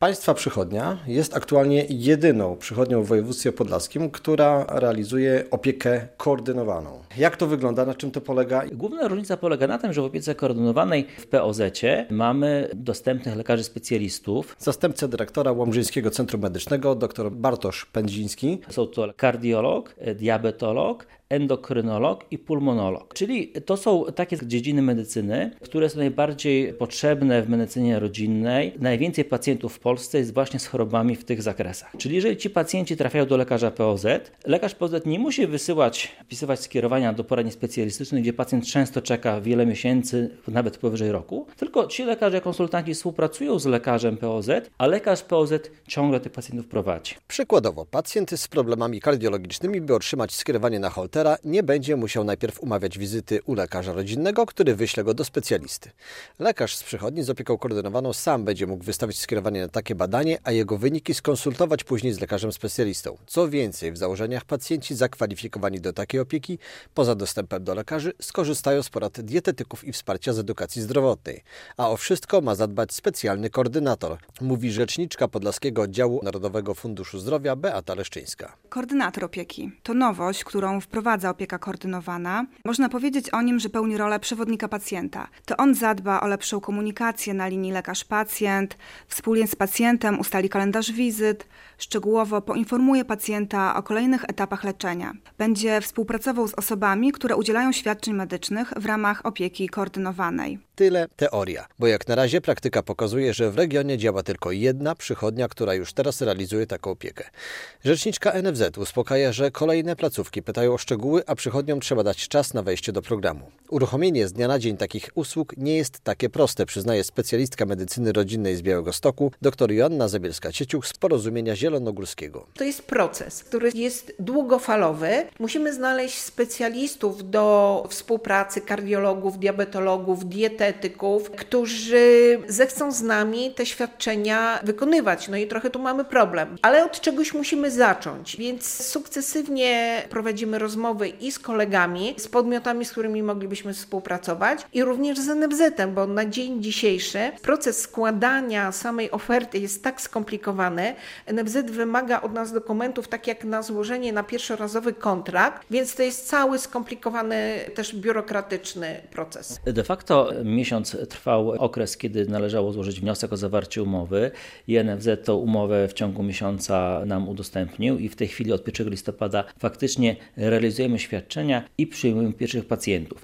Państwa przychodnia jest aktualnie jedyną przychodnią w województwie podlaskim, która realizuje opiekę koordynowaną. Jak to wygląda, na czym to polega? Główna różnica polega na tym, że w opiece koordynowanej w POZ-cie mamy dostępnych lekarzy specjalistów. Zastępca dyrektora Łomżyńskiego Centrum Medycznego dr Bartosz Pędziński. Są to kardiolog, diabetolog, endokrynolog i pulmonolog. Czyli to są takie dziedziny medycyny, które są najbardziej potrzebne w medycynie rodzinnej. Najwięcej pacjentów w Polsce jest właśnie z chorobami w tych zakresach. Czyli jeżeli ci pacjenci trafiają do lekarza POZ, lekarz POZ nie musi wpisywać skierowania do poradni specjalistycznej, gdzie pacjent często czeka wiele miesięcy, nawet powyżej roku, tylko ci lekarze, konsultanci współpracują z lekarzem POZ, a lekarz POZ ciągle tych pacjentów prowadzi. Przykładowo, pacjent z problemami kardiologicznymi, by otrzymać skierowanie na Holtera, nie będzie musiał najpierw umawiać wizyty u lekarza rodzinnego, który wyśle go do specjalisty. Lekarz z przychodni z opieką koordynowaną sam będzie mógł wystawić skierowanie na takie badanie, a jego wyniki skonsultować później z lekarzem specjalistą. Co więcej, w założeniach pacjenci zakwalifikowani do takiej opieki, poza dostępem do lekarzy, skorzystają z porad dietetyków i wsparcia z edukacji zdrowotnej. A o wszystko ma zadbać specjalny koordynator, mówi rzeczniczka Podlaskiego Oddziału Narodowego Funduszu Zdrowia Beata Leszczyńska. Koordynator opieki to nowość, którą wprowadza opieka koordynowana. Można powiedzieć o nim, że pełni rolę przewodnika pacjenta. To on zadba o lepszą komunikację na linii lekarz-pacjent, wspólnie z pacjentem ustali kalendarz wizyt, szczegółowo poinformuje pacjenta o kolejnych etapach leczenia. Będzie współpracował z osobami, które udzielają świadczeń medycznych w ramach opieki koordynowanej. Tyle teoria, bo jak na razie praktyka pokazuje, że w regionie działa tylko jedna przychodnia, która już teraz realizuje taką opiekę. Rzeczniczka NFZ uspokaja, że kolejne placówki pytają o szczegóły, a przychodniom trzeba dać czas na wejście do programu. Uruchomienie z dnia na dzień takich usług nie jest takie proste, przyznaje specjalistka medycyny rodzinnej z Białegostoku, dr Joanna Zabielska-Cieciuch z Porozumienia Zielonogórskiego. To jest proces, który jest długofalowy. Musimy znaleźć specjalistów do współpracy, kardiologów, diabetologów, dietetyków, którzy zechcą z nami te świadczenia wykonywać. No i trochę tu mamy problem. Ale od czegoś musimy zacząć, więc sukcesywnie prowadzimy rozmowy i z kolegami, z podmiotami, z którymi moglibyśmy współpracować i również z NFZ-em, bo na dzień dzisiejszy proces składania samej oferty jest tak skomplikowany. NFZ wymaga od nas dokumentów, tak jak na złożenie na pierwszorazowy kontrakt, więc to jest cały skomplikowany, też biurokratyczny proces. De facto miesiąc trwał okres, kiedy należało złożyć wniosek o zawarcie umowy i NFZ tą umowę w ciągu miesiąca nam udostępnił i w tej chwili od 1 listopada faktycznie realizujemy świadczenia i przyjmujemy pierwszych pacjentów.